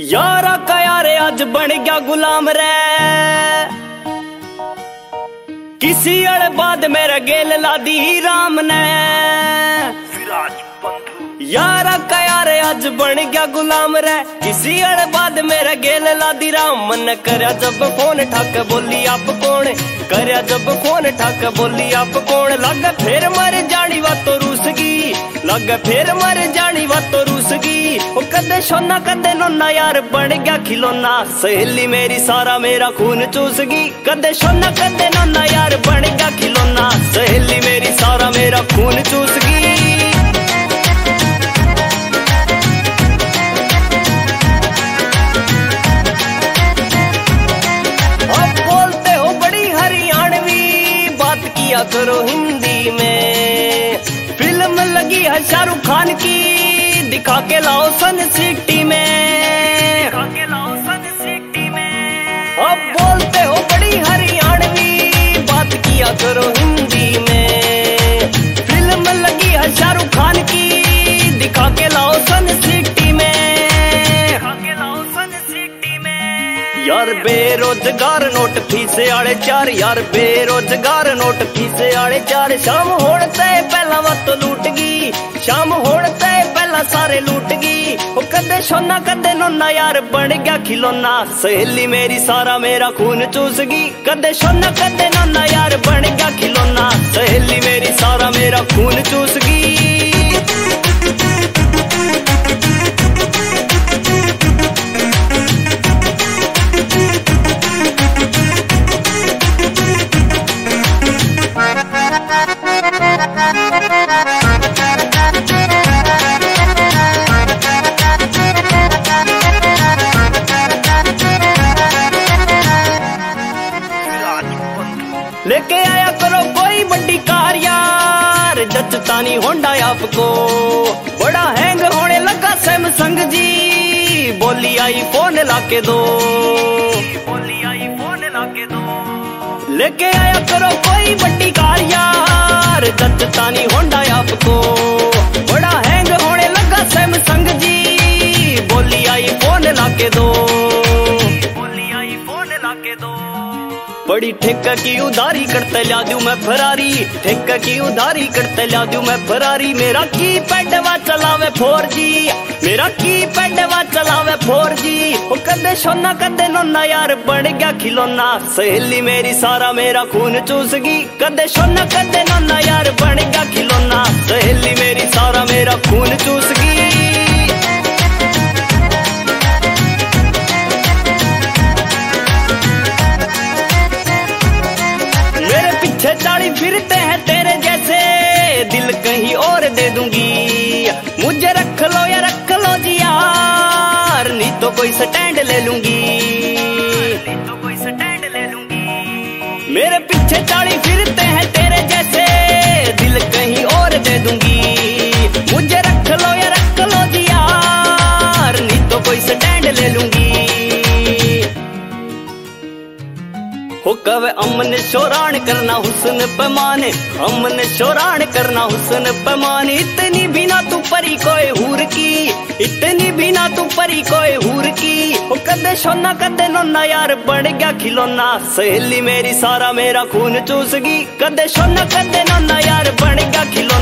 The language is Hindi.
यारा का यारे आज बन गया गुलाम रे, किसी अड़ बाद मेरा गेल लादी राम ने। यारा का यारे आज बन गया गुलाम रे, किसी अड़ बाद मेरा गेल लादी राम। मन करया जब फोन ठाक बोली आप कौन, करया जब फोन ठाक बोली आप कौन। लग फिर मर जानी वा तो रूसगी, लग फिर मर जानी वा तो रूसगी। ओ कदे सोना कदे नोना यार बन गया खिलौना, सहेली मेरी सारा मेरा खून चूसगी। कदे सोना कदे नोना यार बन गया खिलौना, सहेली मेरी सारा मेरा खून चूसगी। किया करो हिंदी में, फिल्म लगी है शाहरुख खान की, दिखा के लाओ सन सिटी में, दिखा के लाओ सन सिटी में। अब बोलते हो बड़ी हरियाणवी, बात किया करो हिंदी में। फिल्म लगी है शाहरुख खान की, दिखा के लाओ सन सिटी में, दिखा के लाओ सन सिटी में। यार बेरोजगार नोट फीसे आले चार, यार बेरोजगार नोट फीसे आले चार। शाम होने ते पहला वत लूट गई, शाम होने ते पहला सारे लूट गई। ओ कदे सोना कदे नोना यार बन गया खिलौना, सहेली मेरी सारा मेरा खून चूसगी। कदे सोना कदे नोना यार बन गया खिलौना, सहेली मेरी सारा मेरा खून चूसगी। लेके आया करो कोई बड़ी कार यार, जचता नहीं होंडा आपको। बड़ा हैंग होने लगा सैमसंग जी, बोली आई फोन लाके दो, बोली आई फोन लाके दो। लेके आया करो कोई बड़ी कार यार, जचता नहीं होंडा आपको। बड़ा हैंग होने लगा सैमसंग जी, बोली आई फोन लाके दो, बोली आई फोन लाके दो। बड़ी ठेका की उधारी करते ला दूं मैं फरारी, ठेका की उधारी करते ला दूं मैं फरारी। मेरा की पैडवा चलावे 4G, मेरा की पैडवा चलावे 4G। ओ कदे सोना कदे नोना यार बन गया खिलौना, सहेली मेरी सारा मेरा खून चूसगी। कदे सोना कदे नोना यार बन गया खिलौना, सहेली मेरी सारा मेरा खून चूसगी। चाली फिरते हैं तेरे जैसे, दिल कहीं और दे दूंगी। मुझे रख लो या रख लो जी यार, नहीं तो कोई स्टैंड ले लूंगी, नहीं तो कोई स्टैंड ले लूंगी। मेरे पीछे चाली फिरते हैं तेरे जैसे, दिल कहीं और दे दूंगी। मुझे रख लो या रख लो जी यार, नहीं तो कोई स्टैंड ले लूंगी। हो कवे अमन शोरान करना हुस्न पैमाने, अमन शोरान करना हुस्न पैमाने। इतनी भी ना तू परी कोई हूर की, इतनी भी ना तू परी कोई हूर की। ओ कदे सोना कदे नोना यार बन गया खिलौना, सहेली मेरी सारा मेरा खून चूसगी। कदे सोना कदे नोना यार बन गया खिलौना।